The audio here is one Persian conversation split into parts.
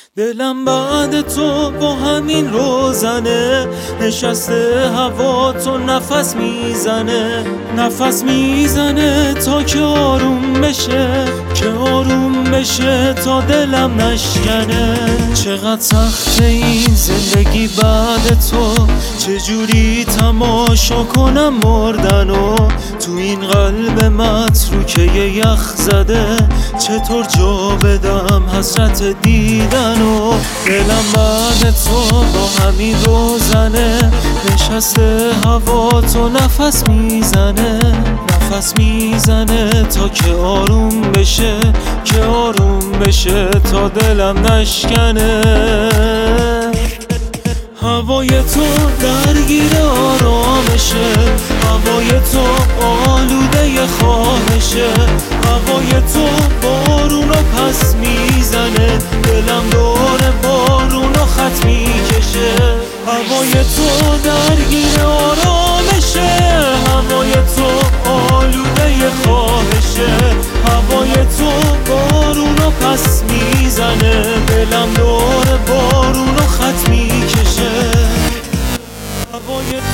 دلم بعد تو با همین روزنه نشسته هوا تو نفس میزنه تا که آروم بشه تا دلم نشکنه. چقدر سخته این زندگی بعد تو، چجوری تماشا کنم مردنو تو این قلب متروکه یخ زده، چطور جا بدم حسرت دیدنو. دلم بعد تو با همین روزنه نشسته هوا تو نفس میزنه تا که آروم بشه تا دلم نشکنه. هوای تو درگیر آرامشه، هوای تو آلوده خواهشه، هوای تو بارونو پس میزنه، دلم دور بارونو خط میکشه. هوای تو درگیر آرامشه، هوای تو آلوده خواهشه، هوای تو بارونو پس میزنه، دلم دور بارونو خط میکشه. هوای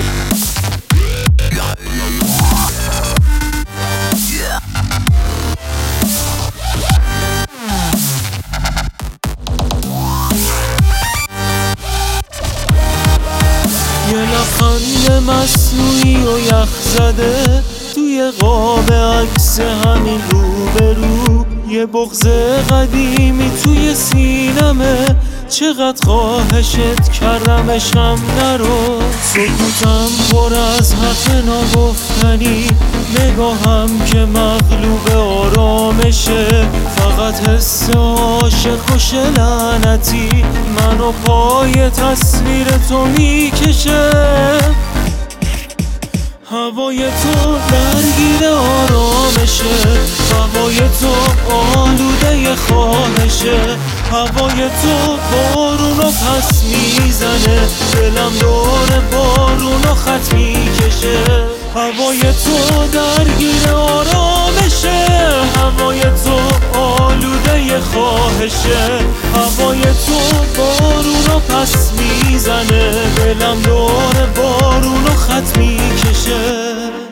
یه لبخند مصنوعی و یخ زده توی قاب عکس همین روبرو، یه بغض قدیمی توی سینمه، چقدر خواهشت کردم عشقم نرو. سکوتم پر از حرف ناگفتنی، نگاهم که مغلوب آرامشه، فقط حس عاشق و لعنتی منو پای تصویر تو میکشه. هوای تو درگیر آرامشه، هوای تو آلوده خواهشه، هوای تو بارونو پس میزنه، دلم دور بارونو خط میکشه. هوای تو درگیر آرامشه، هوای تو آلوده خواهشه، هوای تو بارونو پس میزنه، دلم دور بارونو خط میکشه.